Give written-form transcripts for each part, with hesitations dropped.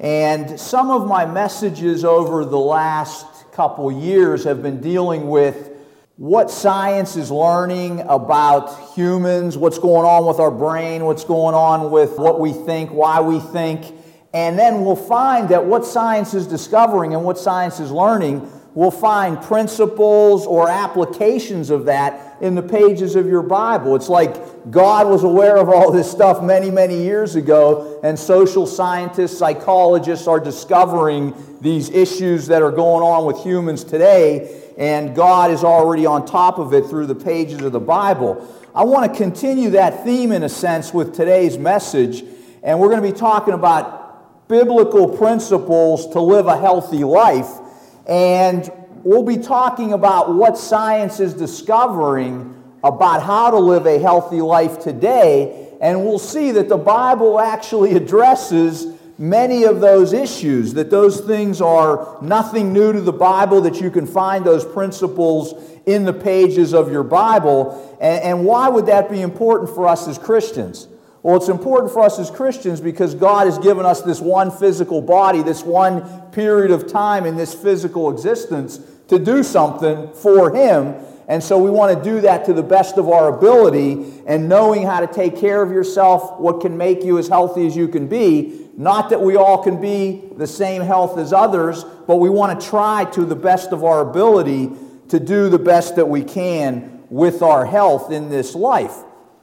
And some of my messages over the last couple years have been dealing with what science is learning about humans, what's going on with our brain, what's going on with what we think, why we think. And then we'll find that what science is discovering and what science is learning, we'll find principles or applications of that in the pages of your Bible. It's like God was aware of all this stuff many, many years ago, and social scientists, psychologists are discovering these issues that are going on with humans today, and God is already on top of it through the pages of the Bible. I want to continue that theme in a sense with today's message, and we're going to be talking about biblical principles to live a healthy life. And we'll be talking about what science is discovering about how to live a healthy life today, and we'll see that the Bible actually addresses many of those issues, that those things are nothing new to the Bible, that you can find those principles in the pages of your Bible. And why would that be important for us as Christians? Well, it's important for us as Christians because God has given us this one physical body, this one period of time in this physical existence to do something for Him. And so we want to do that to the best of our ability, and knowing how to take care of yourself, what can make you as healthy as you can be. Not that we all can be the same health as others, but we want to try to the best of our ability to do the best that we can with our health in this life.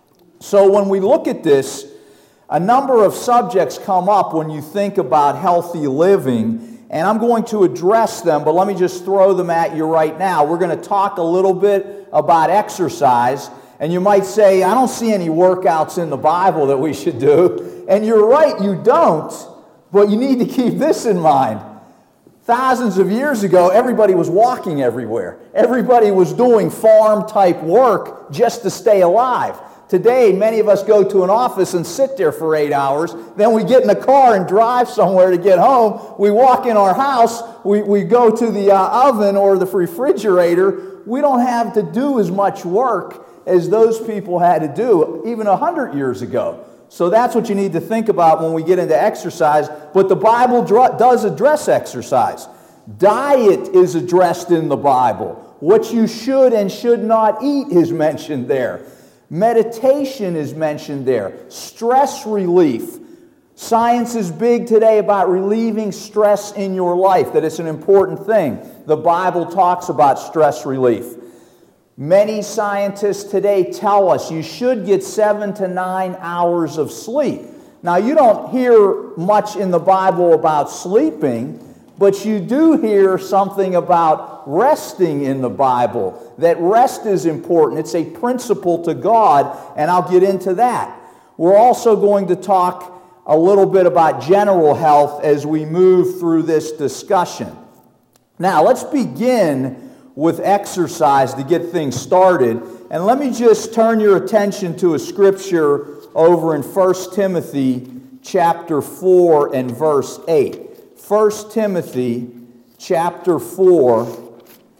So when we look at this, a number of subjects come up when you think about healthy living, and I'm going to address them, but let me just throw them at you right now. We're going to talk a little bit about exercise, and you might say, I don't see any workouts in the Bible that we should do. And you're right, you don't, but you need to keep this in mind. Thousands of years ago, everybody was walking everywhere. Everybody was doing farm-type work just to stay alive. Today, many of us go to an office and sit there for 8 hours. Then we get in a car and drive somewhere to get home. We walk in our house. We go to the oven or the refrigerator. We don't have to do as much work as those people had to do even 100 years ago. So that's what you need to think about when we get into exercise. But the Bible does address exercise. Diet is addressed in the Bible. What you should and should not eat is mentioned there. Meditation is mentioned there. Stress relief. Science is big today about relieving stress in your life, that it's an important thing. The Bible talks about stress relief. Many scientists today tell us you should get 7 to 9 hours of sleep. Now, you don't hear much in the Bible about sleeping, but you do hear something about resting in the Bible, that rest is important. It's a principle to God, and I'll get into that. We're also going to talk a little bit about general health as we move through this discussion. Now, let's begin with exercise to get things started. And let me just turn your attention to a scripture over in 1 Timothy chapter 4 and verse 8. 1 Timothy chapter 4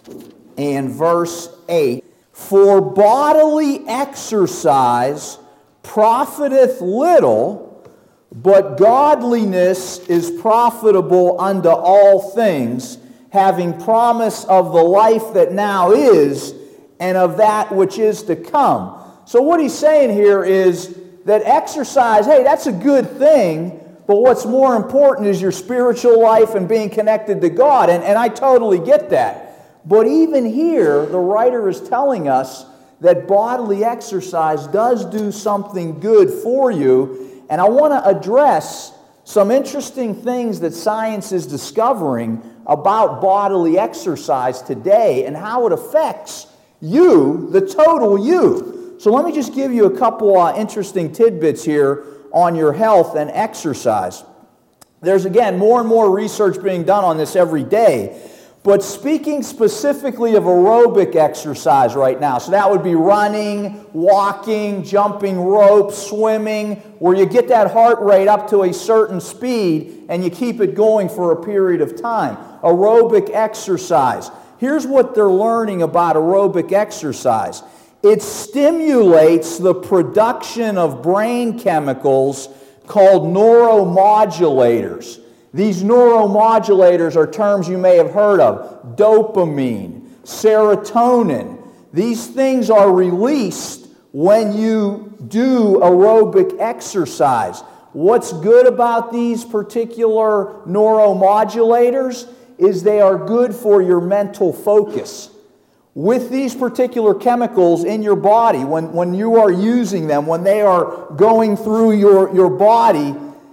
and verse 8. For bodily exercise profiteth little, but godliness is profitable unto all things, having promise of the life that now is and of that which is to come. So what he's saying here is that exercise, hey, that's a good thing, but what's more important is your spiritual life and being connected to God, and I totally get that. But even here, the writer is telling us that bodily exercise does do something good for you, and I want to address some interesting things that science is discovering about bodily exercise today and how it affects you, the total you. So let me just give you a couple interesting tidbits here on your health and exercise. There's, again, more and more research being done on this every day. But speaking specifically of aerobic exercise right now, so that would be running, walking, jumping rope, swimming, where you get that heart rate up to a certain speed and you keep it going for a period of time. Aerobic exercise. Here's what they're learning about aerobic exercise. It stimulates the production of brain chemicals called neuromodulators. These neuromodulators are terms you may have heard of. Dopamine, serotonin. These things are released when you do aerobic exercise. What's good about these particular neuromodulators is they are good for your mental focus. With these particular chemicals in your body, when you are using them, when they are going through your body,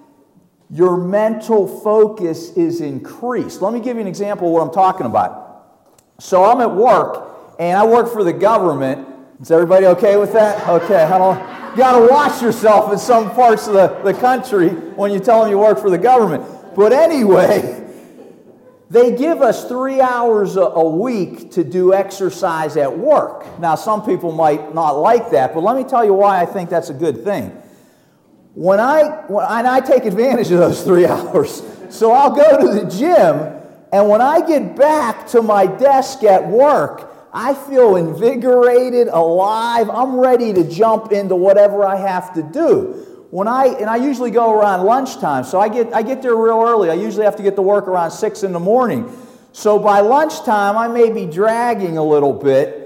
your mental focus is increased. Let me give you an example of what I'm talking about. So I'm at work, and I work for the government. Is everybody okay with that? Okay. You got to watch yourself in some parts of the country when you tell them you work for the government. But anyway, they give us 3 hours a week to do exercise at work. Now, some people might not like that, but let me tell you why I think that's a good thing. When I take advantage of those 3 hours, so I'll go to the gym, and when I get back to my desk at work, I feel invigorated, alive. I'm ready to jump into whatever I have to do. I usually go around lunchtime, so I get there real early. I usually have to get to work around 6 in the morning. So by lunchtime, I may be dragging a little bit,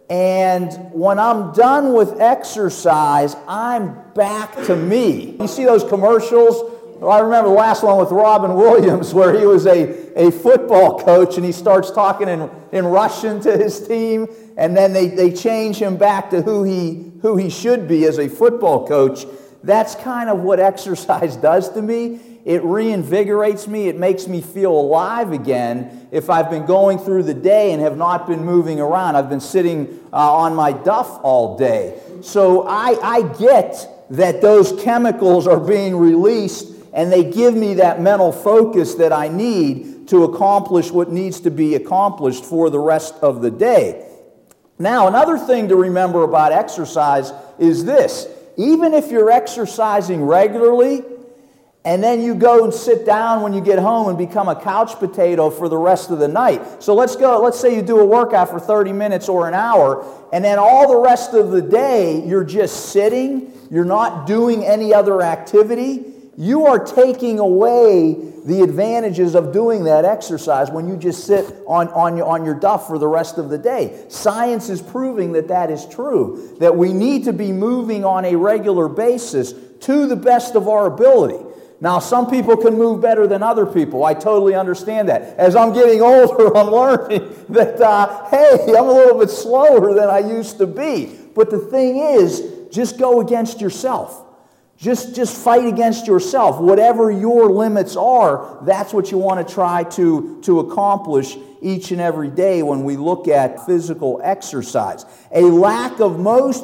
and when I'm done with exercise, I'm back to me. You see those commercials? Well, I remember the last one with Robin Williams where he was a football coach and he starts talking in Russian to his team, and then they change him back to who he should be as a football coach. That's kind of what exercise does to me. It reinvigorates me. It makes me feel alive again if I've been going through the day and have not been moving around. I've been sitting on my duff all day. So I get that those chemicals are being released, and they give me that mental focus that I need to accomplish what needs to be accomplished for the rest of the day. Now, another thing to remember about exercise is this. Even if you're exercising regularly, and then you go and sit down when you get home and become a couch potato for the rest of the night. So let's say you do a workout for 30 minutes or an hour, and then all the rest of the day you're just sitting, you're not doing any other activity. You are taking away the advantages of doing that exercise when you just sit on your duff for the rest of the day. Science is proving that is true, that we need to be moving on a regular basis to the best of our ability. Now, some people can move better than other people. I totally understand that. As I'm getting older, I'm learning that, hey, I'm a little bit slower than I used to be. But the thing is, just go against yourself. Just fight against yourself. Whatever your limits are, that's what you want to try to accomplish each and every day when we look at physical exercise. A lack of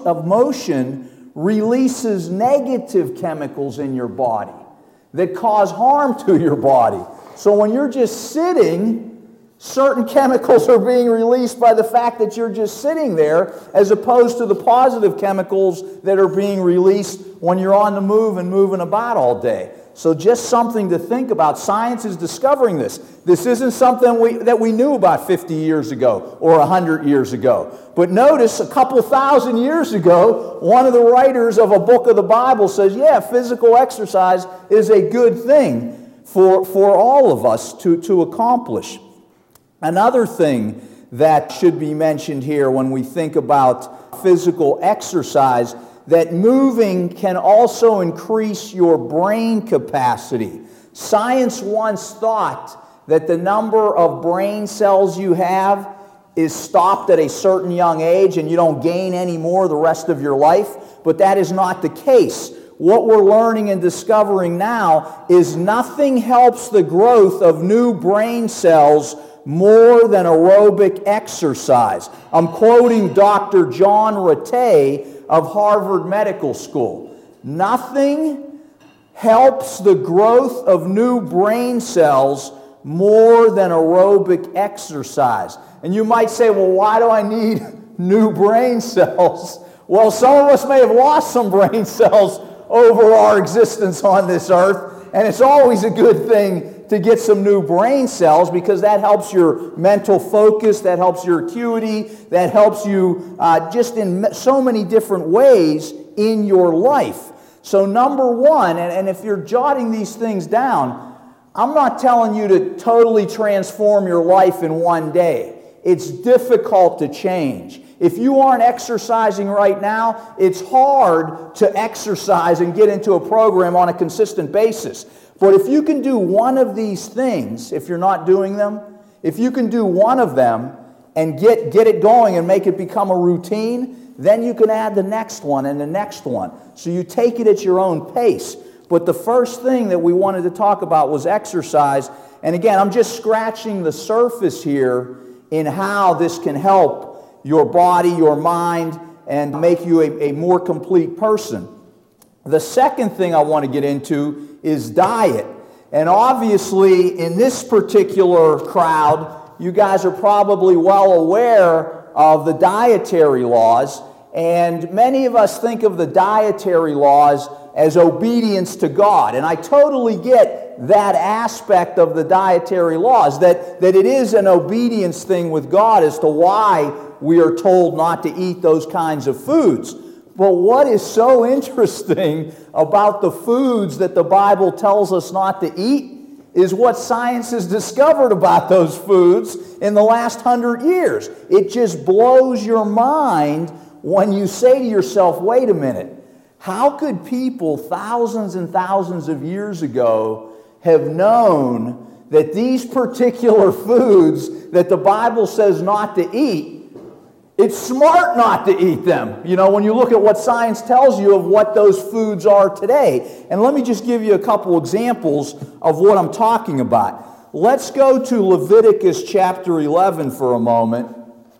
motion releases negative chemicals in your body that cause harm to your body. So when you're just sitting, certain chemicals are being released by the fact that you're just sitting there, as opposed to the positive chemicals that are being released when you're on the move and moving about all day. So just something to think about. Science is discovering this. This isn't something that we knew about 50 years ago or 100 years ago. But notice, a couple thousand years ago, one of the writers of a book of the Bible says, yeah, physical exercise is a good thing for all of us to accomplish. Another thing that should be mentioned here when we think about physical exercise, that moving can also increase your brain capacity. Science once thought that the number of brain cells you have is stopped at a certain young age and you don't gain any more the rest of your life, but that is not the case. What we're learning and discovering now is nothing helps the growth of new brain cells more than aerobic exercise. I'm quoting Dr. John Ratey of Harvard Medical School. Nothing helps the growth of new brain cells more than aerobic exercise. And you might say, well, why do I need new brain cells? Well, some of us may have lost some brain cells over our existence on this earth, and it's always a good thing to get some new brain cells, because that helps your mental focus, that helps your acuity, that helps you just in so many different ways in your life. So number one, and if you're jotting these things down, I'm not telling you to totally transform your life in one day. It's difficult to change. If you aren't exercising right now, it's hard to exercise and get into a program on a consistent basis. But if you can do one of these things, if you're not doing them, if you can do one of them and get it going and make it become a routine, then you can add the next one and the next one. So you take it at your own pace. But the first thing that we wanted to talk about was exercise. And again, I'm just scratching the surface here in how this can help your body, your mind, and make you a more complete person. The second thing I want to get into is diet. And obviously, in this particular crowd, you guys are probably well aware of the dietary laws. And many of us think of the dietary laws as obedience to God. And I totally get that aspect of the dietary laws, that it is an obedience thing with God as to why we are told not to eat those kinds of foods. But what is so interesting about the foods that the Bible tells us not to eat is what science has discovered about those foods in the last 100 years. It just blows your mind when you say to yourself, wait a minute, how could people thousands and thousands of years ago have known that these particular foods that the Bible says not to eat, it's smart not to eat them? You know, when you look at what science tells you of what those foods are today. And let me just give you a couple examples of what I'm talking about. Let's go to Leviticus chapter 11 for a moment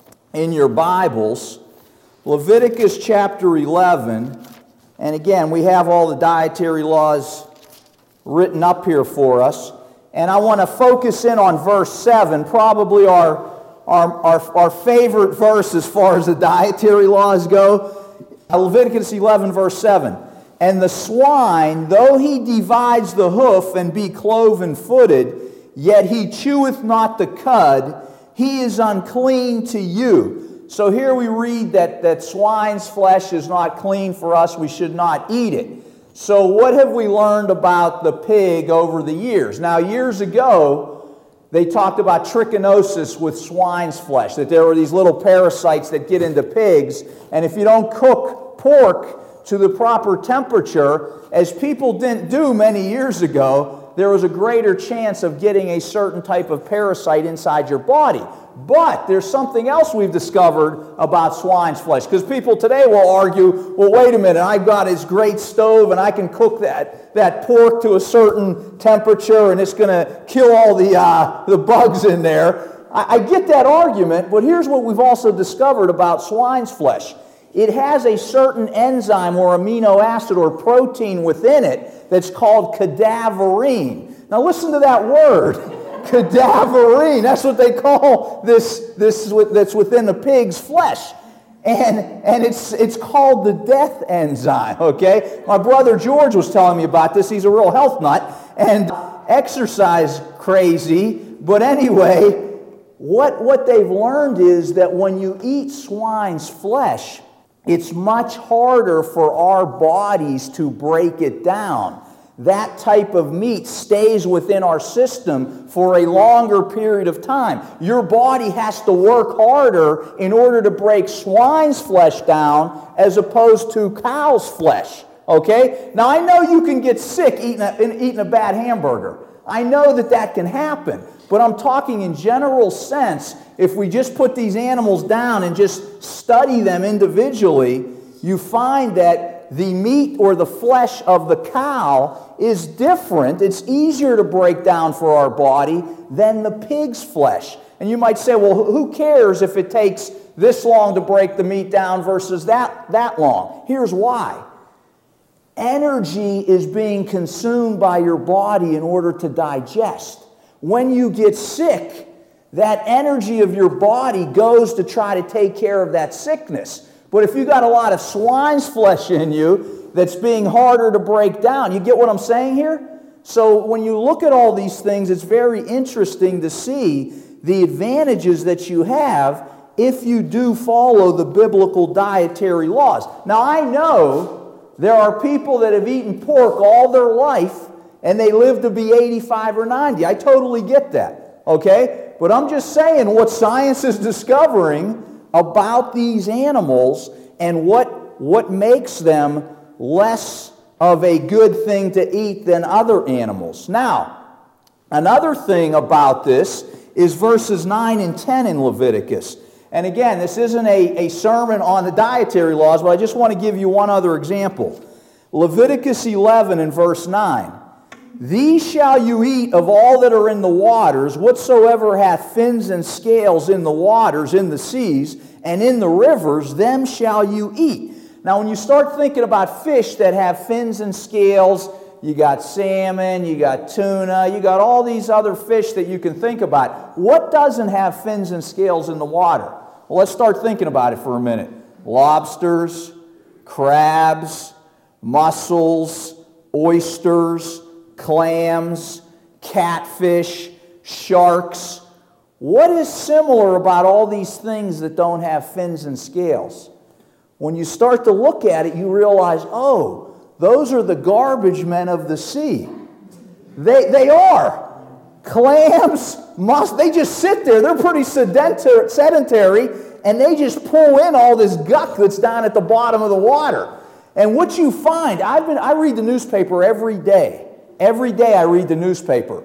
in your Bibles. Leviticus chapter 11. And again, we have all the dietary laws written up here for us. And I want to focus in on verse 7, probably our favorite verse as far as the dietary laws go. Leviticus 11, verse 7. And the swine, though he divides the hoof and be cloven-footed, yet he cheweth not the cud, he is unclean to you. So here we read that swine's flesh is not clean for us. We should not eat it. So what have we learned about the pig over the years? Now, years ago, they talked about trichinosis with swine's flesh, that there were these little parasites that get into pigs. And if you don't cook pork to the proper temperature, as people didn't do many years ago, there was a greater chance of getting a certain type of parasite inside your body. But there's something else we've discovered about swine's flesh. Because people today will argue, well, wait a minute, I've got this great stove and I can cook that pork to a certain temperature and it's going to kill all the bugs in there. I get that argument, but here's what we've also discovered about swine's flesh. It has a certain enzyme or amino acid or protein within it that's called cadaverine. Now listen to that word. Cadaverine. That's what they call this that's within the pig's flesh. And it's called the death enzyme, okay? My brother George was telling me about this. He's a real health nut and exercise crazy. But anyway, what they've learned is that when you eat swine's flesh, it's much harder for our bodies to break it down. That type of meat stays within our system for a longer period of time. Your body has to work harder in order to break swine's flesh down as opposed to cow's flesh. Okay? Now, I know you can get sick eating a bad hamburger. I know that can happen. But I'm talking in general sense. If we just put these animals down and just study them individually, you find that the meat or the flesh of the cow is different. It's easier to break down for our body than the pig's flesh. And you might say, well, who cares if it takes this long to break the meat down versus that long? Here's why. Energy is being consumed by your body in order to digest. When you get sick, that energy of your body goes to try to take care of that sickness. But if you got a lot of swine's flesh in you that's being harder to break down, you get what I'm saying here? So when you look at all these things, it's very interesting to see the advantages that you have if you do follow the biblical dietary laws. Now, I know there are people that have eaten pork all their life and they live to be 85 or 90. I totally get that, okay? But I'm just saying what science is discovering about these animals and what makes them less of a good thing to eat than other animals. Now, another thing about this is verses 9 and 10 in Leviticus. And again, this isn't a sermon on the dietary laws, but I just want to give you one other example. Leviticus 11 and verse 9. These shall you eat of all that are in the waters, whatsoever hath fins and scales in the waters, in the seas, and in the rivers, them shall you eat. Now, when you start thinking about fish that have fins and scales, you got salmon, you got tuna, you got all these other fish that you can think about. What doesn't have fins and scales in the water? Well, let's start thinking about it for a minute. Lobsters, crabs, mussels, oysters, clams, catfish, sharks. What is similar about all these things that don't have fins and scales? When you start to look at it, you realize, oh, those are the garbage men of the sea. They are. Clams, they just sit there. They're pretty sedentary, and they just pull in all this guck that's down at the bottom of the water. And what you find, I read the newspaper every day. Every day I read the newspaper.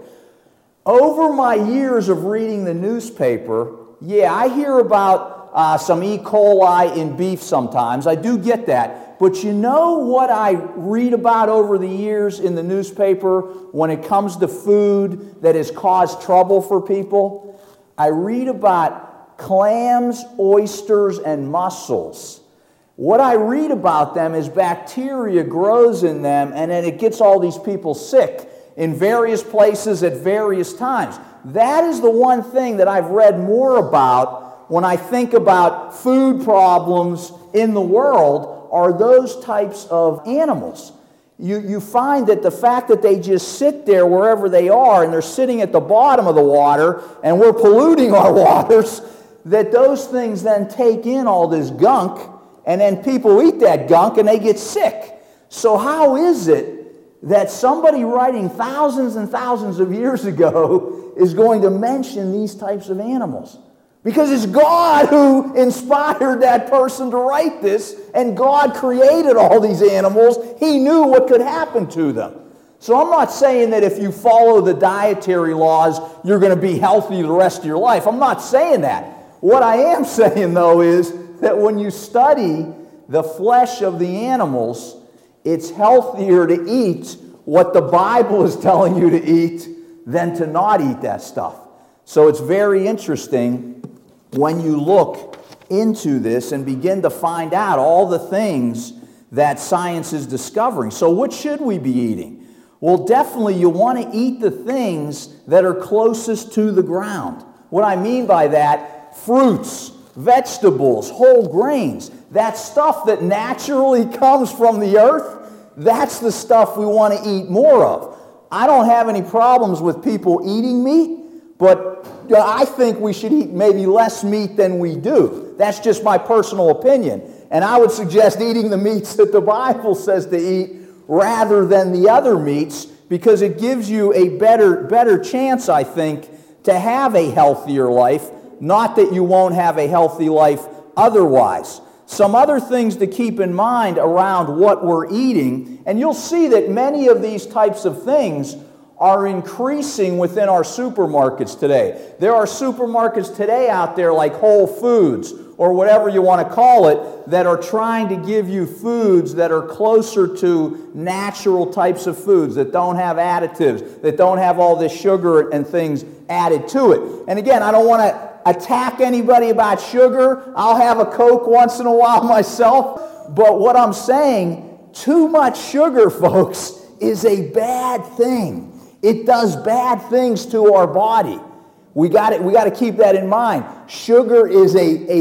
Over my years of reading the newspaper, yeah, I hear about some E. coli in beef sometimes. I do get that. But you know what I read about over the years in the newspaper when it comes to food that has caused trouble for people? I read about clams, oysters, and mussels. What I read about them is bacteria grows in them, and then it gets all these people sick in various places at various times. That is the one thing that I've read more about when I think about food problems in the world, are those types of animals. You find that the fact that they just sit there wherever they are, and they're sitting at the bottom of the water, and we're polluting our waters, that those things then take in all this gunk, and then people eat that gunk and they get sick. So how is it that somebody writing thousands and thousands of years ago is going to mention these types of animals? Because it's God who inspired that person to write this, and God created all these animals. He knew what could happen to them. So I'm not saying that if you follow the dietary laws, you're going to be healthy the rest of your life. I'm not saying that. What I am saying, though, is that when you study the flesh of the animals, it's healthier to eat what the Bible is telling you to eat than to not eat that stuff. So it's very interesting when you look into this and begin to find out all the things that science is discovering. So what should we be eating? Well, definitely you want to eat the things that are closest to the ground. What I mean by that, fruits, vegetables, whole grains, that stuff that naturally comes from the earth, that's the stuff we want to eat more of. I don't have any problems with people eating meat, but I think we should eat maybe less meat than we do. That's just my personal opinion. And I would suggest eating the meats that the Bible says to eat rather than the other meats, because it gives you a better chance, I think, to have a healthier life. Not that you won't have a healthy life otherwise. Some other things to keep in mind around what we're eating, and you'll see that many of these types of things are increasing within our supermarkets today. There are supermarkets today out there like Whole Foods or whatever you want to call it that are trying to give you foods that are closer to natural types of foods, that don't have additives, that don't have all this sugar and things added to it. And again, I don't want to attack anybody about sugar. I'll have a Coke once in a while myself. But what I'm saying, too much sugar, folks, is a bad thing. It does bad things to our body. We got to keep that in mind. Sugar is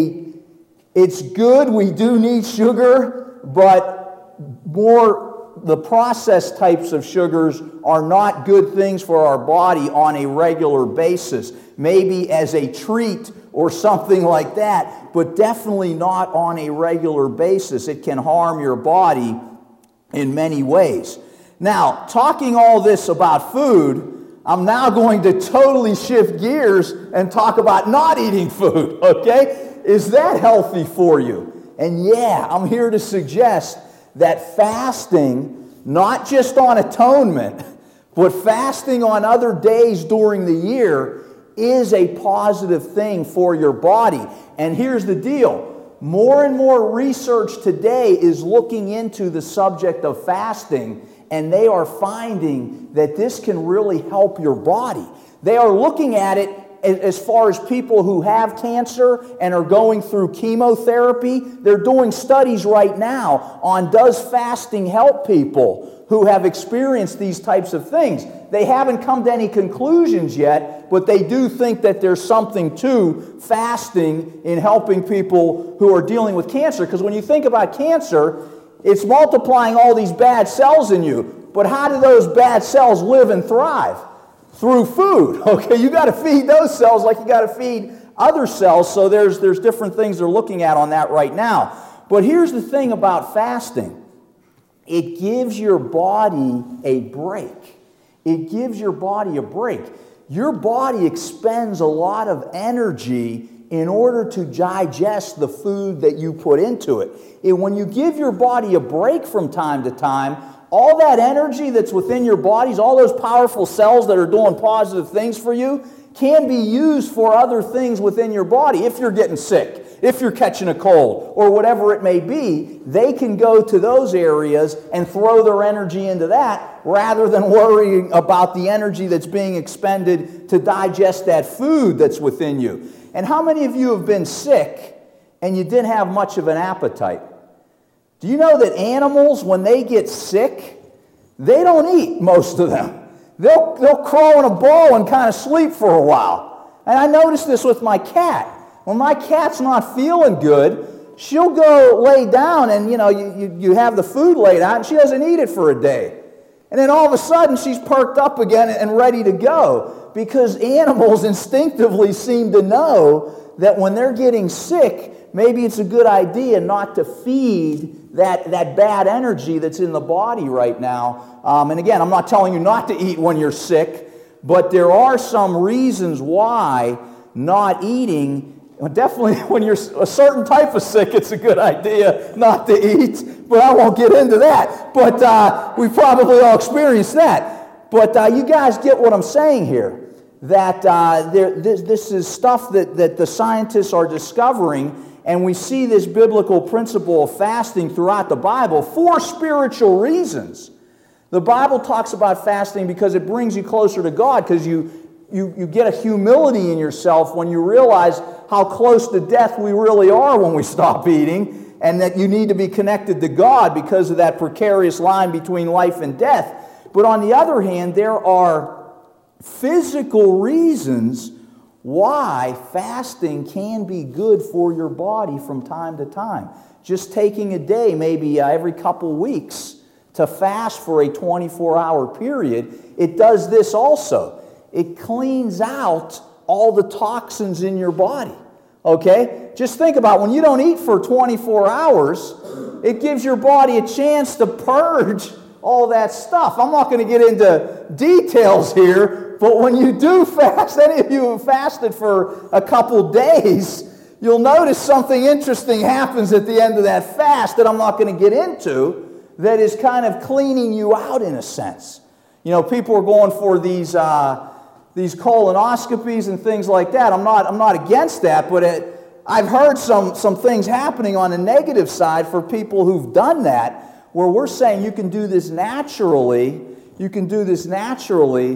it's good. We do need sugar, but the processed types of sugars are not good things for our body on a regular basis. Maybe as a treat or something like that, but definitely not on a regular basis. It can harm your body in many ways. Now, talking all this about food, I'm now going to totally shift gears and talk about not eating food, okay? Is that healthy for you? And yeah, I'm here to suggest that fasting, not just on atonement, but fasting on other days during the year is a positive thing for your body. And here's the deal. More and more research today is looking into the subject of fasting, and they are finding that this can really help your body. They are looking at it as far as people who have cancer and are going through chemotherapy. They're doing studies right now on, does fasting help people who have experienced these types of things. They haven't come to any conclusions yet, but they do think that there's something to fasting in helping people who are dealing with cancer. Because when you think about cancer, it's multiplying all these bad cells in you. But how do those bad cells live and thrive? Through food. Okay, you got to feed those cells like you got to feed other cells. So there's different things they're looking at on that right now. But here's the thing about fasting. It gives your body a break. It gives your body a break. Your body expends a lot of energy in order to digest the food that you put into it. And when you give your body a break from time to time, all that energy that's within your bodies, all those powerful cells that are doing positive things for you, can be used for other things within your body. If you're getting sick, if you're catching a cold, or whatever it may be, they can go to those areas and throw their energy into that rather than worrying about the energy that's being expended to digest that food that's within you. And how many of you have been sick and you didn't have much of an appetite? Do you know that animals, when they get sick, they don't eat, most of them. They'll crawl in a ball and kind of sleep for a while. And I noticed this with my cat. When my cat's not feeling good, she'll go lay down and, you have the food laid out and she doesn't eat it for a day. And then all of a sudden she's perked up again and ready to go, because animals instinctively seem to know that when they're getting sick, maybe it's a good idea not to feed that bad energy that's in the body right now. And again, I'm not telling you not to eat when you're sick, but there are some reasons why not eating. Definitely when you're a certain type of sick, it's a good idea not to eat, but I won't get into that. But we probably all experienced that. But you guys get what I'm saying here, that this is stuff that the scientists are discovering, and we see this biblical principle of fasting throughout the Bible for spiritual reasons. The Bible talks about fasting because it brings you closer to God, because you get a humility in yourself when you realize how close to death we really are when we stop eating, and that you need to be connected to God because of that precarious line between life and death. But on the other hand, there are physical reasons why fasting can be good for your body from time to time. Just taking a day, maybe every couple weeks, to fast for a 24-hour period, it does this also. It cleans out all the toxins in your body. Okay? Just think about when you don't eat for 24 hours, it gives your body a chance to purge all that stuff. I'm not going to get into details here, but when you do fast, any of you who have fasted for a couple days, you'll notice something interesting happens at the end of that fast that I'm not going to get into, that is kind of cleaning you out in a sense. People are going for these colonoscopies and things like that. I'm not against that, but I've heard some things happening on the negative side for people who've done that, where we're saying you can do this naturally. You can do this naturally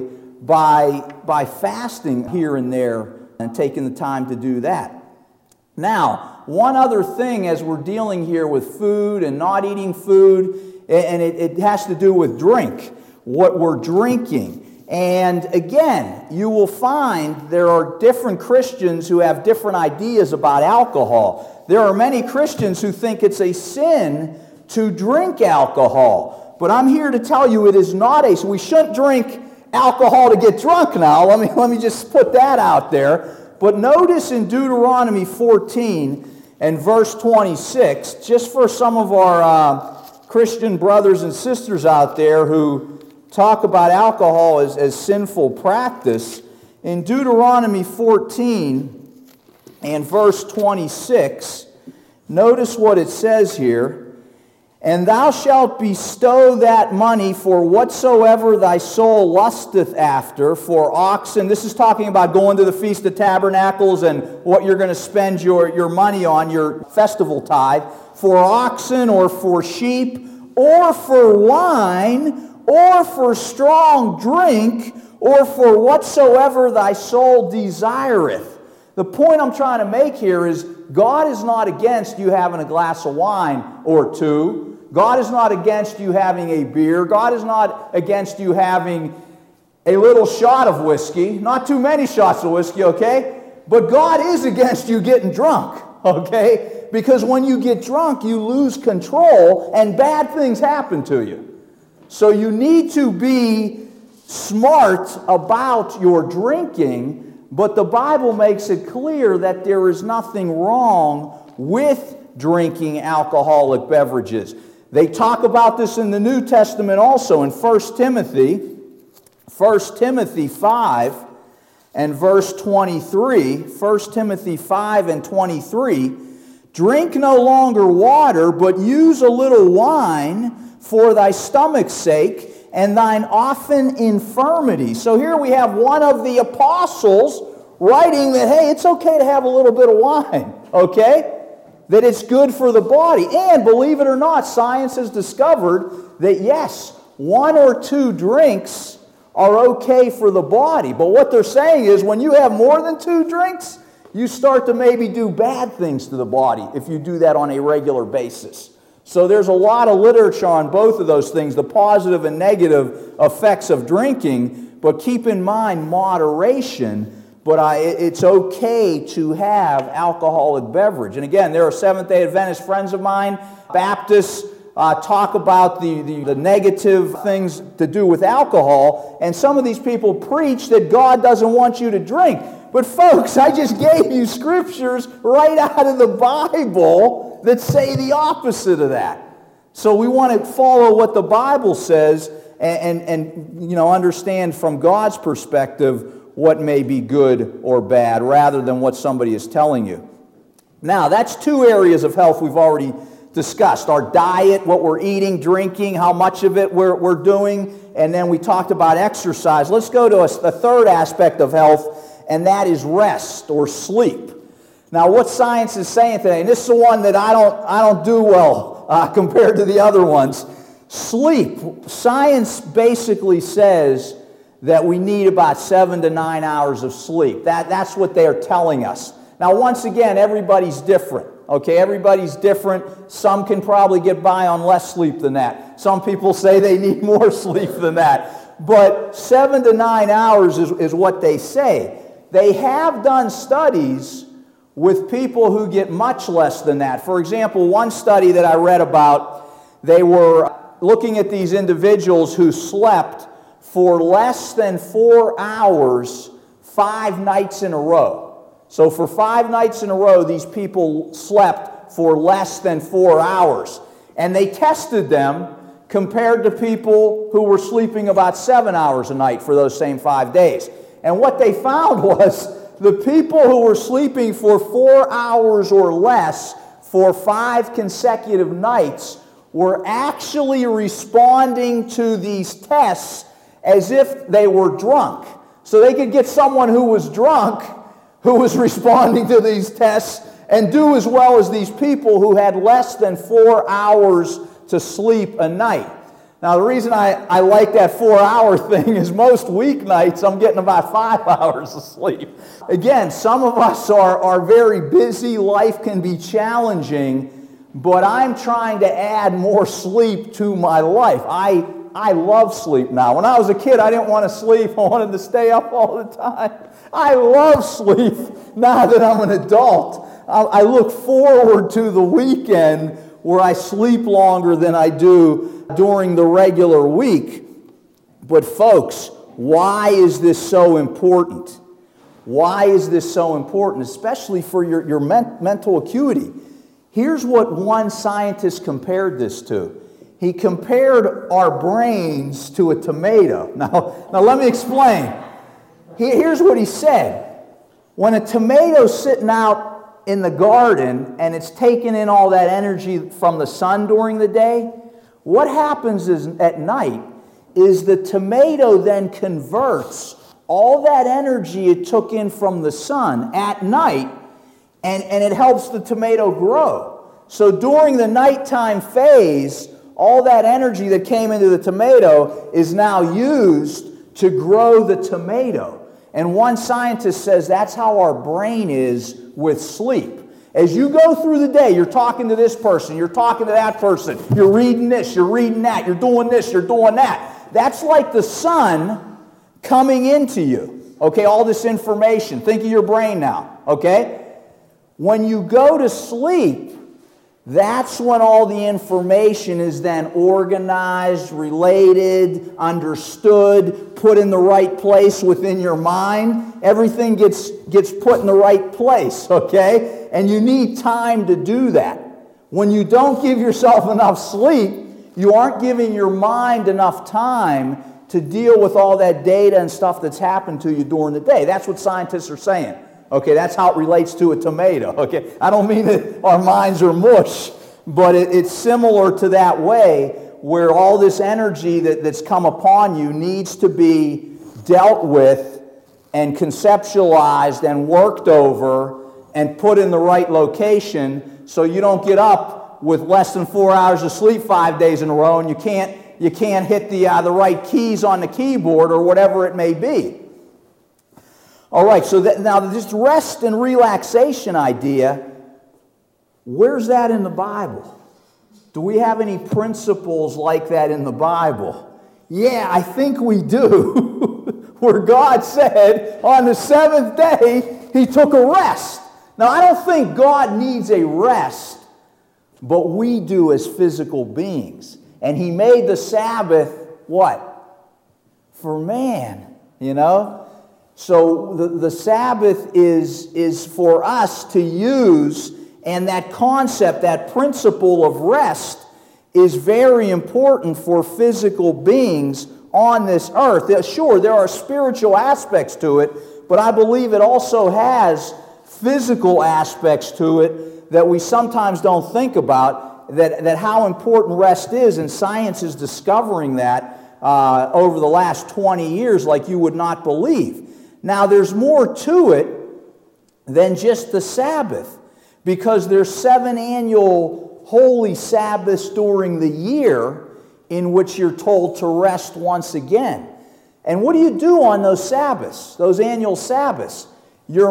by fasting here and there and taking the time to do that. Now, one other thing as we're dealing here with food and not eating food, and it has to do with drink, what we're drinking. And again, you will find there are different Christians who have different ideas about alcohol. There are many Christians who think it's a sin to drink alcohol. But I'm here to tell you it is not so we shouldn't drink alcohol to get drunk now. Let me just put that out there. But notice in Deuteronomy 14 and verse 26, just for some of our Christian brothers and sisters out there who talk about alcohol as sinful practice, in Deuteronomy 14 and verse 26, notice what it says here. And thou shalt bestow that money for whatsoever thy soul lusteth after, for oxen. This is talking about going to the Feast of Tabernacles and what you're going to spend your money on, your festival tithe, for oxen or for sheep, or for wine, or for strong drink, or for whatsoever thy soul desireth. The point I'm trying to make here is God is not against you having a glass of wine or two. God is not against you having a beer. God is not against you having a little shot of whiskey. Not too many shots of whiskey, okay? But God is against you getting drunk, okay? Because when you get drunk, you lose control and bad things happen to you. So you need to be smart about your drinking, but the Bible makes it clear that there is nothing wrong with drinking alcoholic beverages. They talk about this in the New Testament also in 1 Timothy 5 and verse 23. 1 Timothy 5 and 23. Drink no longer water, but use a little wine for thy stomach's sake and thine often infirmity. So here we have one of the apostles writing that, hey, it's okay to have a little bit of wine, okay? That it's good for the body. And believe it or not, science has discovered that yes, 1 or 2 drinks are okay for the body. But what they're saying is when you have more than 2 drinks, you start to maybe do bad things to the body if you do that on a regular basis. So there's a lot of literature on both of those things, the positive and negative effects of drinking, but keep in mind moderation. But it's okay to have alcoholic beverage. And again, there are Seventh-day Adventist friends of mine, Baptists, talk about the negative things to do with alcohol. And some of these people preach that God doesn't want you to drink. But folks, I just gave you scriptures right out of the Bible that say the opposite of that. So we want to follow what the Bible says and understand from God's perspective what may be good or bad, rather than what somebody is telling you. Now, that's 2 areas of health we've already discussed. Our diet, what we're eating, drinking, how much of it we're doing, and then we talked about exercise. Let's go to a third aspect of health, and that is rest or sleep. Now, what science is saying today, and this is the one that I don't do well compared to the other ones. Sleep. Science basically says that we need about 7 to 9 hours of sleep. That's what they are telling us. Now, once again, everybody's different. Okay, everybody's different. Some can probably get by on less sleep than that. Some people say they need more sleep than that. But 7 to 9 hours is what they say. They have done studies with people who get much less than that. For example, one study that I read about, they were looking at these individuals who slept for less than 4 hours 5 nights in a row. So for 5 nights in a row, these people slept for less than 4 hours. And they tested them compared to people who were sleeping about 7 hours a night for those same 5 days. And what they found was the people who were sleeping for 4 hours or less for 5 consecutive nights were actually responding to these tests as if they were drunk. So they could get someone who was drunk, who was responding to these tests, and do as well as these people who had less than 4 hours to sleep a night. Now, the reason I like that 4-hour thing is most weeknights I'm getting about 5 hours of sleep. Again, some of us are very busy. Life can be challenging, but I'm trying to add more sleep to my life. I love sleep now. When I was a kid, I didn't want to sleep. I wanted to stay up all the time. I love sleep now that I'm an adult. I look forward to the weekend where I sleep longer than I do during the regular week. But folks, why is this so important? Why is this so important, especially for your mental acuity? Here's what one scientist compared this to. He compared our brains to a tomato. Now let me explain. Here's what he said. When a tomato's sitting out in the garden and it's taking in all that energy from the sun during the day, what happens is at night is the tomato then converts all that energy it took in from the sun at night, and it helps the tomato grow. So during the nighttime phase, all that energy that came into the tomato is now used to grow the tomato. And one scientist says that's how our brain is with sleep. As you go through the day, you're talking to this person, you're talking to that person, you're reading this, you're reading that, you're doing this, you're doing that. That's like the sun coming into you. Okay, all this information. Think of your brain now, okay? When you go to sleep, that's when all the information is then organized, related, understood, put in the right place within your mind. Everything gets put in the right place, okay? And you need time to do that. When you don't give yourself enough sleep, you aren't giving your mind enough time to deal with all that data and stuff that's happened to you during the day. That's what scientists are saying. Okay, that's how it relates to a tomato. Okay, I don't mean that our minds are mush, but it's similar to that way where all this energy that's come upon you needs to be dealt with and conceptualized and worked over and put in the right location so you don't get up with less than 4 hours of sleep 5 days in a row and you can't hit the right keys on the keyboard or whatever it may be. All right, so now this rest and relaxation idea, where's that in the Bible? Do we have any principles like that in the Bible? Yeah, I think we do. Where God said on the seventh day, He took a rest. Now, I don't think God needs a rest, but we do as physical beings. And He made the Sabbath, what? For man, you know? So the Sabbath is for us to use, and that concept, that principle of rest is very important for physical beings on this earth. Sure, there are spiritual aspects to it, but I believe it also has physical aspects to it that we sometimes don't think about, that how important rest is, and science is discovering that over the last 20 years like you would not believe. Now, there's more to it than just the Sabbath, because there's 7 annual holy Sabbaths during the year in which you're told to rest once again. And what do you do on those Sabbaths, those annual Sabbaths? Your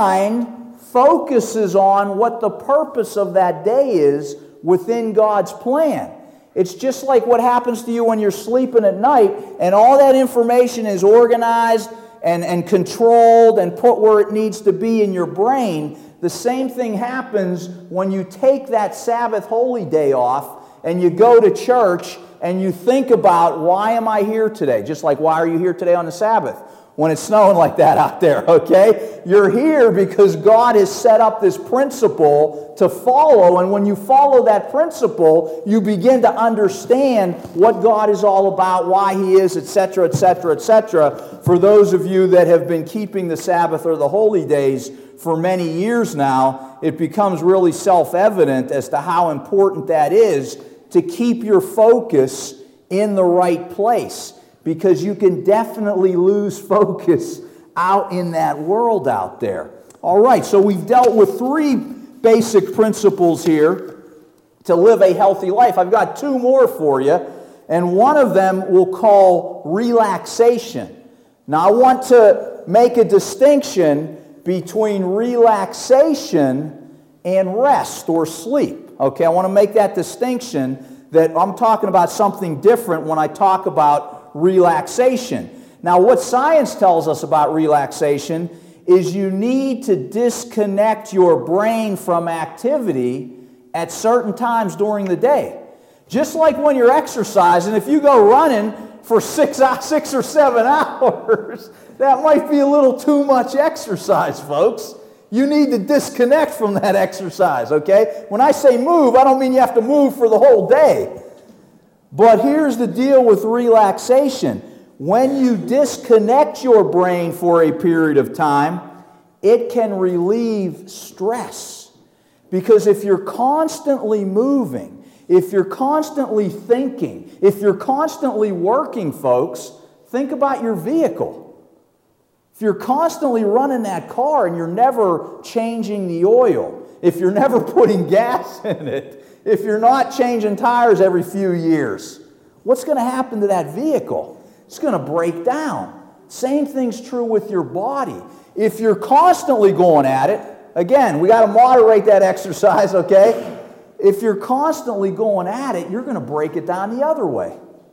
mind focuses on what the purpose of that day is within God's plan. It's just like what happens to you when you're sleeping at night and all that information is organized and controlled and put where it needs to be in your brain. The same thing happens when you take that Sabbath holy day off and you go to church and you think about, why am I here today? Just like, why are you here today on the Sabbath when it's snowing like that out there, okay? You're here because God has set up this principle to follow, and when you follow that principle, you begin to understand what God is all about, why He is, etc., etc., etc. For those of you that have been keeping the Sabbath or the holy days for many years now, it becomes really self-evident as to how important that is to keep your focus in the right place, because you can definitely lose focus out in that world out there. All right, so we've dealt with 3 basic principles here to live a healthy life. I've got 2 more for you, and one of them we'll call relaxation. Now, I want to make a distinction between relaxation and rest or sleep. Okay, I want to make that distinction, that I'm talking about something different when I talk about relaxation. Now, what science tells us about relaxation is you need to disconnect your brain from activity at certain times during the day. Just like when you're exercising, if you go running for 6 or 7 hours, that might be a little too much exercise, folks. You need to disconnect from that exercise, okay? When I say move, I don't mean you have to move for the whole day. But here's the deal with relaxation. When you disconnect your brain for a period of time, it can relieve stress. Because if you're constantly moving, if you're constantly thinking, if you're constantly working, folks, think about your vehicle. If you're constantly running that car and you're never changing the oil, if you're never putting gas in it, if you're not changing tires every few years, what's going to happen to that vehicle? It's going to break down. Same thing's true with your body. If you're constantly going at it, again, we got to moderate that exercise, okay? If you're constantly going at it, you're going to break it down the other way,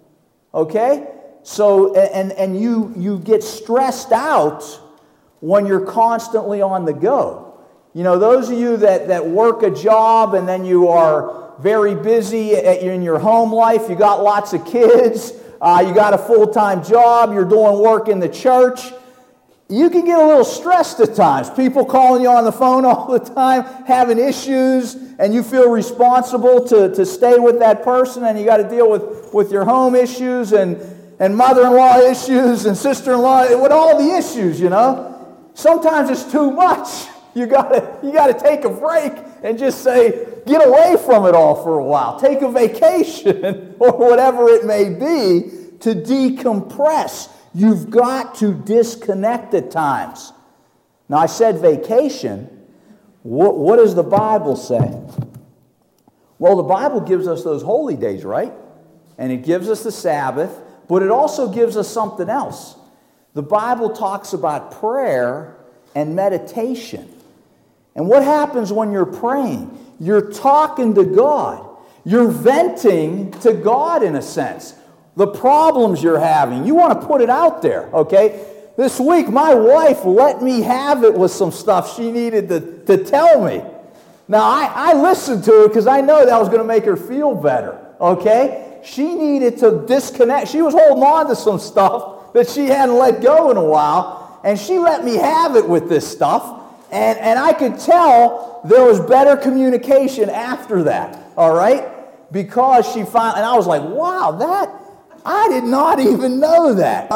okay? So, and you get stressed out when you're constantly on the go. You know, those of you that work a job and then you are very busy in your home life, you got lots of kids, you got a full-time job, you're doing work in the church, you can get a little stressed at times. People calling you on the phone all the time, having issues, and you feel responsible to stay with that person, and you got to deal with your home issues and mother-in-law issues and sister-in-law, with all the issues, you know. Sometimes it's too much. You gotta take a break and just say, get away from it all for a while. Take a vacation or whatever it may be to decompress. You've got to disconnect at times. Now, I said vacation. What does the Bible say? Well, the Bible gives us those holy days, right? And it gives us the Sabbath, but it also gives us something else. The Bible talks about prayer and meditation. And what happens when you're praying? You're talking to God. You're venting to God in a sense. The problems you're having, you want to put it out there, okay? This week, my wife let me have it with some stuff she needed to tell me. Now, I listened to it because I know that was going to make her feel better, okay? She needed to disconnect. She was holding on to some stuff that she hadn't let go in a while, and she let me have it with this stuff, and I could tell there was better communication after that, all right? Because she finally, and I was like, wow, I did not even know that.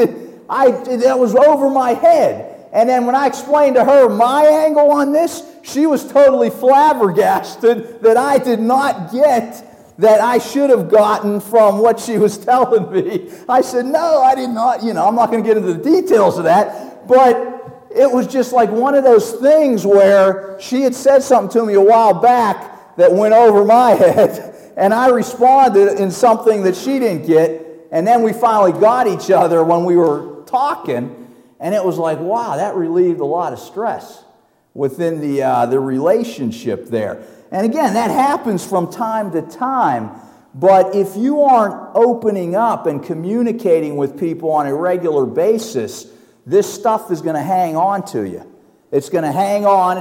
That was over my head. And then when I explained to her my angle on this, she was totally flabbergasted that I did not get that I should have gotten from what she was telling me. I said, no, I did not, I'm not going to get into the details of that, but it was just like one of those things where she had said something to me a while back that went over my head, and I responded in something that she didn't get, and then we finally got each other when we were talking, and it was like, wow, that relieved a lot of stress within the relationship there. And again, that happens from time to time, but if you aren't opening up and communicating with people on a regular basis, this stuff is going to hang on to you. It's going to hang on,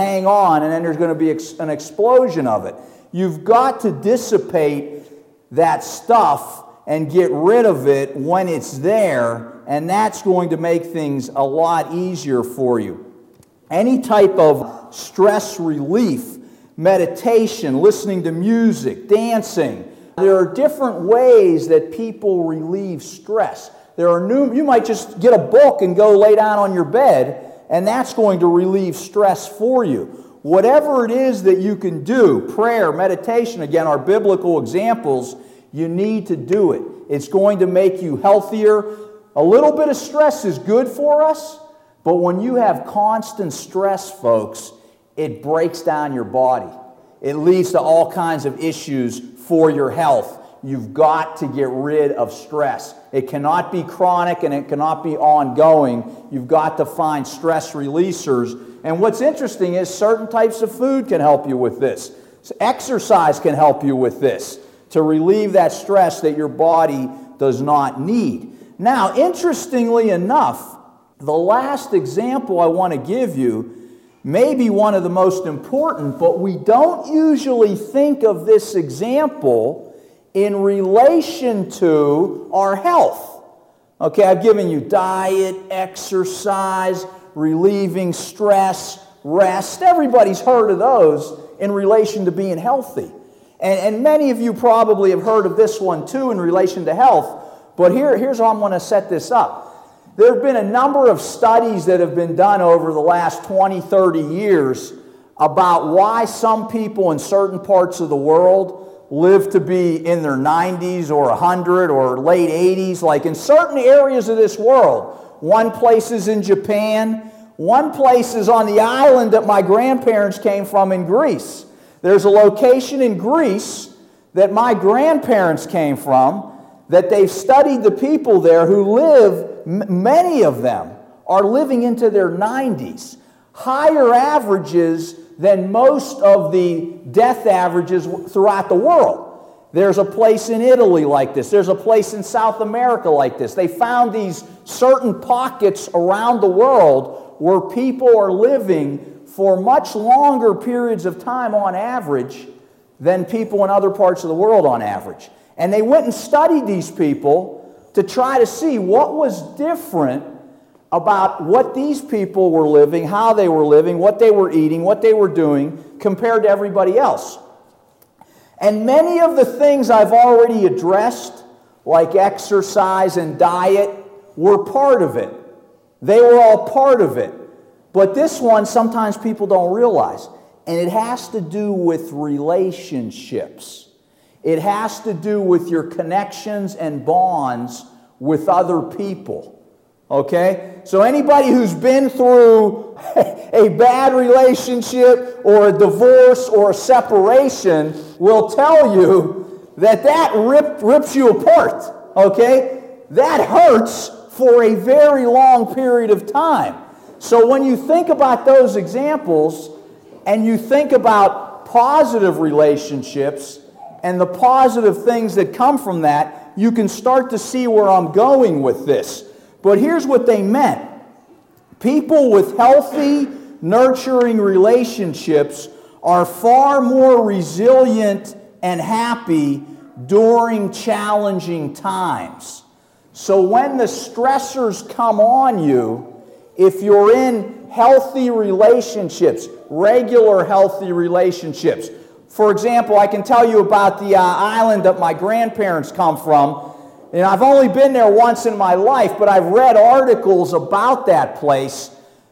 and then there's going to be an explosion of it. You've got to dissipate that stuff and get rid of it when it's there, and that's going to make things a lot easier for you. Any type of stress relief, meditation, listening to music, dancing. There are different ways that people relieve stress. You might just get a book and go lay down on your bed, and that's going to relieve stress for you. Whatever it is that you can do, prayer, meditation, again, are biblical examples, you need to do it. It's going to make you healthier. A little bit of stress is good for us, but when you have constant stress, folks, it breaks down your body. It leads to all kinds of issues for your health. You've got to get rid of stress. It cannot be chronic and it cannot be ongoing. You've got to find stress releasers. And what's interesting is certain types of food can help you with this. Exercise can help you with this to relieve that stress that your body does not need. Now, interestingly enough, the last example I want to give you may be one of the most important, but we don't usually think of this example in relation to our health. Okay, I've given you diet, exercise, relieving stress, rest. Everybody's heard of those in relation to being healthy. And many of you probably have heard of this one too in relation to health, but here's how I'm going to set this up. There have been a number of studies that have been done over the last 20, 30 years about why some people in certain parts of the world live to be in their 90s or 100 or late 80s. Like in certain areas of this world, one place is in Japan, one place is on the island that my grandparents came from in Greece. There's a location in Greece that my grandparents came from that they've studied the people there who live, many of them are living into their 90s. Higher averages than most of the death averages throughout the world. There's a place in Italy like this. There's a place in South America like this. They found these certain pockets around the world where people are living for much longer periods of time on average than people in other parts of the world on average. And they went and studied these people to try to see what was different about what these people were living, how they were living, what they were eating, what they were doing, compared to everybody else. And many of the things I've already addressed, like exercise and diet, were part of it. They were all part of it. But this one, sometimes people don't realize. And it has to do with relationships. It has to do with your connections and bonds with other people. Okay? So anybody who's been through a bad relationship or a divorce or a separation will tell you that rips you apart. Okay? That hurts for a very long period of time. So when you think about those examples and you think about positive relationships and the positive things that come from that, you can start to see where I'm going with this. But here's what they meant. People with healthy, nurturing relationships are far more resilient and happy during challenging times. So when the stressors come on you, if you're in healthy relationships, regular healthy relationships. For example, I can tell you about the island that my grandparents come from. And I've only been there once in my life, but I've read articles about that place.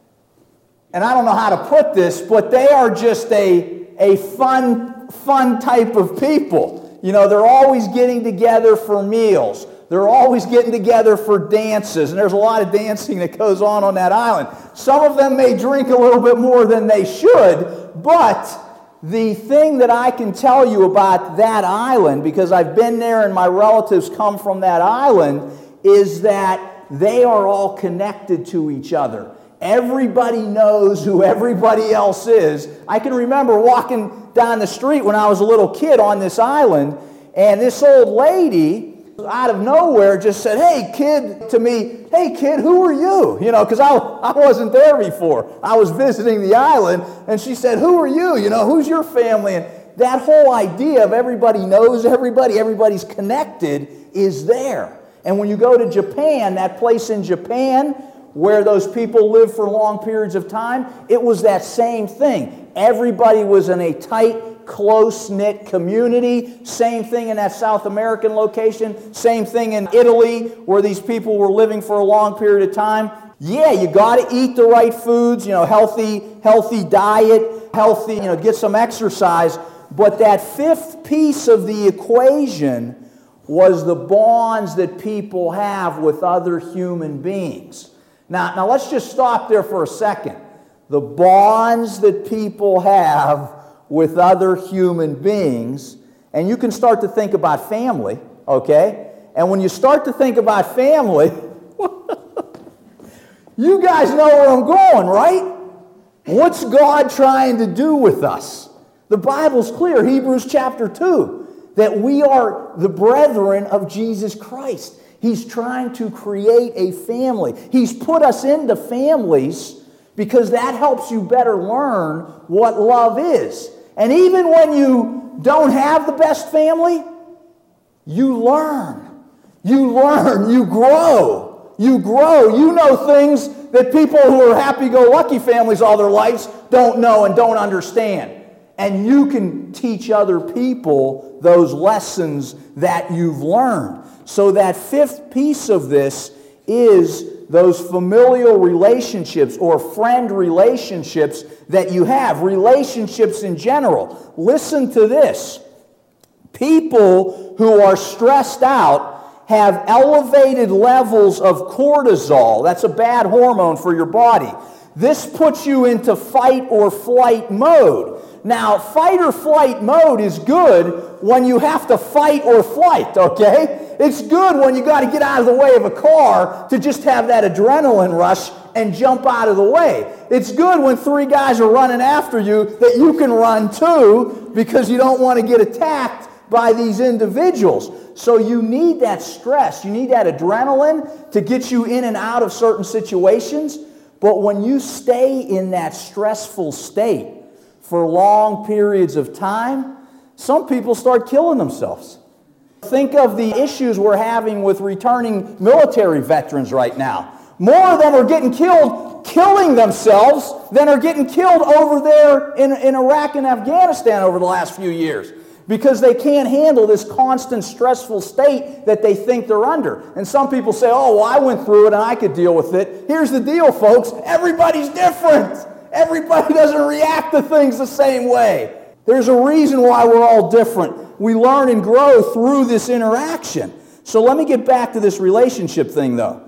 And I don't know how to put this, but they are just a fun type of people. You know, they're always getting together for meals. They're always getting together for dances, and there's a lot of dancing that goes on that island. Some of them may drink a little bit more than they should, but the thing that I can tell you about that island, because I've been there and my relatives come from that island, is that they are all connected to each other. Everybody knows who everybody else is. I can remember walking down the street when I was a little kid on this island, and this old lady out of nowhere just said, "Hey kid," to me, "Hey kid, who are you?" You know, because I wasn't there before. I was visiting the island, and she said, "Who are you? You know, who's your family?" And that whole idea of everybody knows everybody, everybody's connected is there. And when you go to Japan, that place in Japan where those people live for long periods of time, it was that same thing. Everybody was in a tight, close-knit community. Same thing in that South American location. Same thing in Italy, where these people were living for a long period of time. Yeah, you got to eat the right foods, you know, healthy diet, healthy, you know, get some exercise. But that fifth piece of the equation was the bonds that people have with other human beings. Now let's just stop there for a second. The bonds that people have with other human beings, and you can start to think about family, okay? And when you start to think about family, you guys know where I'm going, right? What's God trying to do with us? The Bible's clear, Hebrews chapter 2, that we are the brethren of Jesus Christ. He's trying to create a family. He's put us into families because that helps you better learn what love is. And even when you don't have the best family, you learn. You learn. You grow. You grow. You know things that people who are happy-go-lucky families all their lives don't know and don't understand. And you can teach other people those lessons that you've learned. So that fifth piece of this is those familial relationships or friend relationships that you have. Relationships in general. Listen to this. People who are stressed out have elevated levels of cortisol. That's a bad hormone for your body. This puts you into fight or flight mode. Now, fight or flight mode is good when you have to fight or flight, okay? It's good when you got to get out of the way of a car to just have that adrenaline rush and jump out of the way. It's good when 3 guys are running after you that you can run too because you don't want to get attacked by these individuals. So you need that stress. You need that adrenaline to get you in and out of certain situations. But when you stay in that stressful state for long periods of time, some people start killing themselves. Think of the issues we're having with returning military veterans right now. More of them are getting killed killing themselves than are getting killed over there in Iraq and Afghanistan over the last few years, because they can't handle this constant stressful state that they think they're under. And some people say, oh, well, I went through it and I could deal with it. Here's the deal, folks. Everybody's different. Everybody doesn't react to things the same way. There's a reason why we're all different. We learn and grow through this interaction. So let me get back to this relationship thing, though.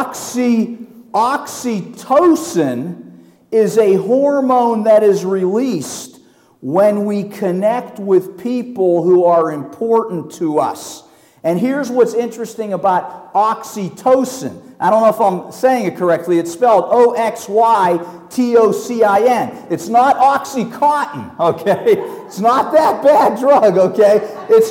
Oxytocin is a hormone that is released when we connect with people who are important to us. And here's what's interesting about oxytocin. I don't know if I'm saying it correctly. It's spelled Oxytocin. It's not Oxycontin, okay? It's not that bad drug, okay? It's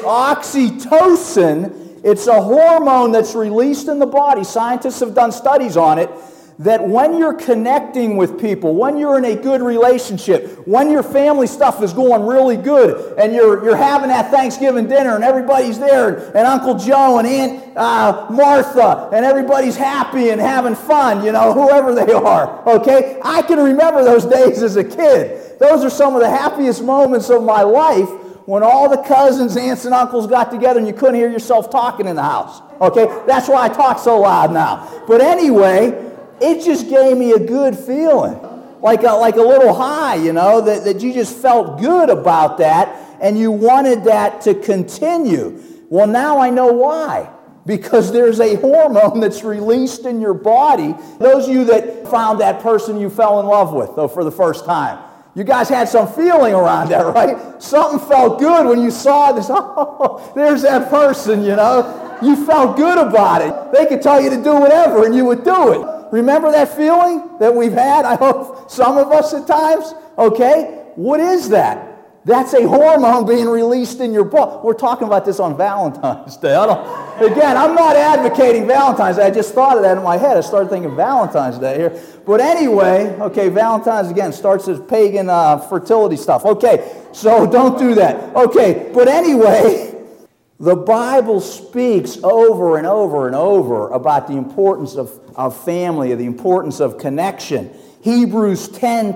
oxytocin. It's a hormone that's released in the body. Scientists have done studies on it. That when you're connecting with people, when you're in a good relationship, when your family stuff is going really good, and you're having that Thanksgiving dinner, and everybody's there, and Uncle Joe and Aunt Martha, and everybody's happy and having fun, you know, whoever they are, okay? I can remember those days as a kid. Those are some of the happiest moments of my life, when all the cousins, aunts, and uncles got together and you couldn't hear yourself talking in the house, okay? That's why I talk so loud now. But anyway, it just gave me a good feeling, like a little high, you know, that you just felt good about that and you wanted that to continue. Well, now I know why. Because there's a hormone that's released in your body. Those of you that found that person you fell in love with, though, for the first time, you guys had some feeling around that, right? Something felt good when you saw this. Oh, there's that person, you know. You felt good about it. They could tell you to do whatever and you would do it. Remember that feeling that we've had, I hope, some of us at times? Okay? What is that? That's a hormone being released in your body. We're talking about this on Valentine's Day. Again, I'm not advocating Valentine's Day. I just thought of that in my head. I started thinking Valentine's Day here. But anyway, okay, Valentine's, again, starts as pagan fertility stuff. Okay, so don't do that. Okay, but anyway, the Bible speaks over and over and over about the importance of family, the importance of connection. Hebrews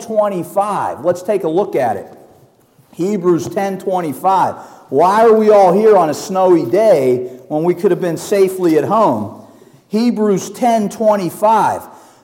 10:25. Let's take a look at it. Hebrews 10:25. Why are we all here on a snowy day when we could have been safely at home? Hebrews 10:25.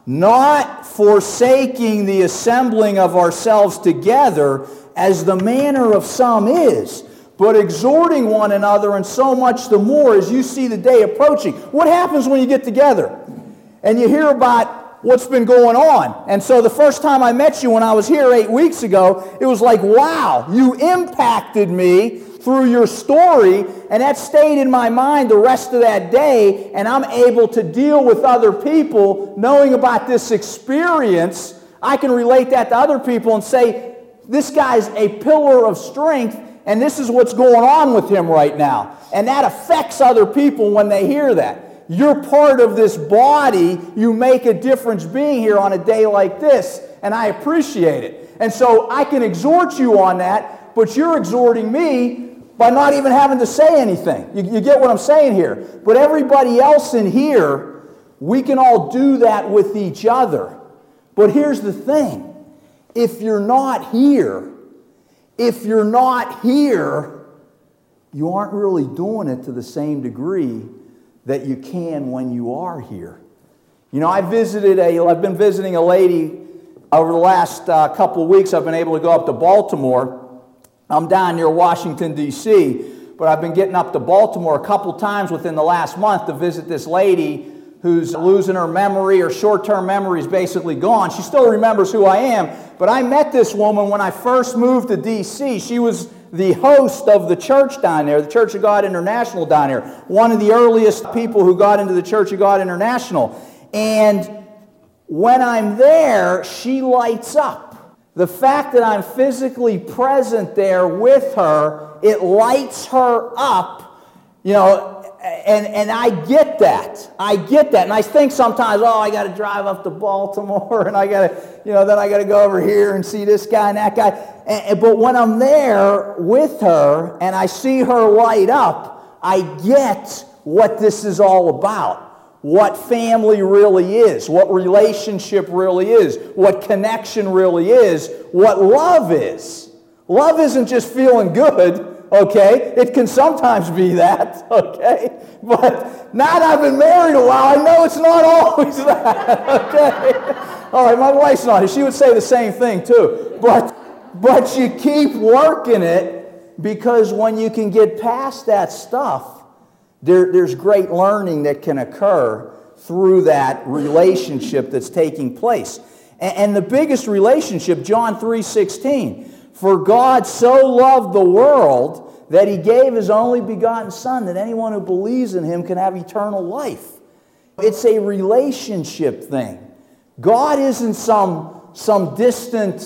Not forsaking the assembling of ourselves together as the manner of some is, but exhorting one another, and so much the more as you see the day approaching. What happens when you get together and you hear about what's been going on? And so the first time I met you when I was here 8 weeks ago, it was like, wow, you impacted me through your story, and that stayed in my mind the rest of that day, and I'm able to deal with other people knowing about this experience. I can relate that to other people and say, this guy's a pillar of strength, and this is what's going on with him right now. And that affects other people when they hear that. You're part of this body. You make a difference being here on a day like this, and I appreciate it. And so I can exhort you on that, but you're exhorting me by not even having to say anything. You get what I'm saying here? But everybody else in here, we can all do that with each other. But here's the thing. If you're not here, if you're not here, you aren't really doing it to the same degree that you can when you are here. You know, I've been visiting a lady over the last couple of weeks. I've been able to go up to Baltimore. I'm down near Washington, D.C., but I've been getting up to Baltimore a couple times within the last month to visit this lady who's losing her memory. Her short-term memory is basically gone. She still remembers who I am, but I met this woman when I first moved to D.C. She was the host of the church down there, the Church of God International down there, one of the earliest people who got into the Church of God International. And when I'm there, she lights up. The fact that I'm physically present there with her, it lights her up, you know, and I get that. I get that. And I think sometimes, I got to drive up to Baltimore, and I got to, then I got to go over here and see this guy and that guy. But when I'm there with her and I see her light up, I get what this is all about. What family really is, what relationship really is, what connection really is, what love is. Love isn't just feeling good, okay? It can sometimes be that, okay? But now that I've been married a while, I know it's not always that, okay? All right, my wife's not here. She would say the same thing too. But you keep working it, because when you can get past that stuff, there's great learning that can occur through that relationship that's taking place. And the biggest relationship, John 3:16, for God so loved the world that he gave his only begotten Son, that anyone who believes in him can have eternal life. It's a relationship thing. God isn't some distant,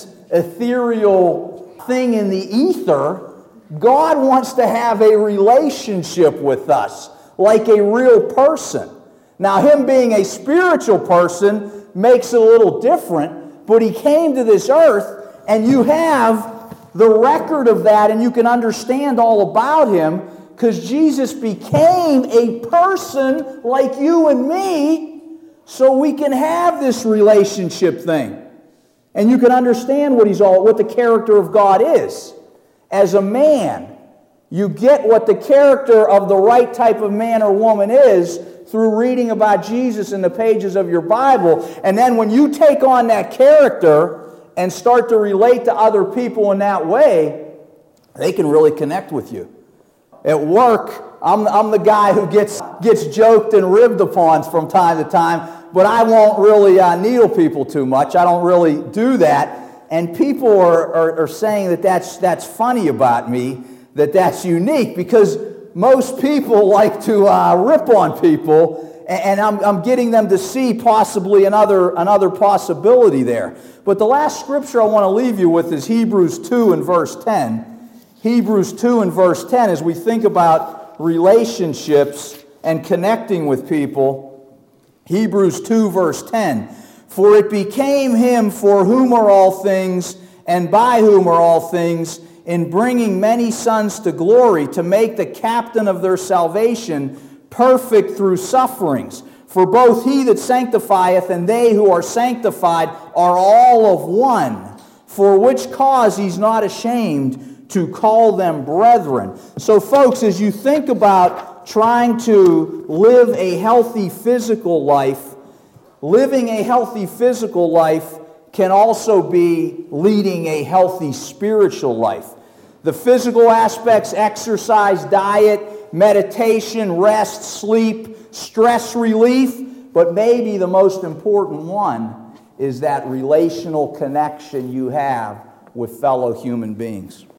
ethereal thing in the ether. God wants to have a relationship with us, like a real person. Now, him being a spiritual person makes it a little different, but he came to this earth, and you have the record of that, and you can understand all about him, because Jesus became a person like you and me, so we can have this relationship thing. And you can understand what the character of God is. As a man, you get what the character of the right type of man or woman is through reading about Jesus in the pages of your Bible. And then when you take on that character and start to relate to other people in that way, they can really connect with you. At work, I'm the guy who gets joked and ribbed upon from time to time, but I won't really needle people too much. I don't really do that. And people are saying that that's funny about me, that's unique, because most people like to rip on people, and I'm getting them to see possibly another possibility there. But the last scripture I want to leave you with is Hebrews 2 and verse 10. Hebrews 2 and verse 10, as we think about relationships and connecting with people. Hebrews 2 verse 10. For it became him for whom are all things, and by whom are all things, in bringing many sons to glory, to make the captain of their salvation perfect through sufferings. For both he that sanctifieth and they who are sanctified are all of one, for which cause he's not ashamed to call them brethren. So folks, as you think about trying to live a healthy physical life, living a healthy physical life can also be leading a healthy spiritual life. The physical aspects, exercise, diet, meditation, rest, sleep, stress relief, but maybe the most important one is that relational connection you have with fellow human beings.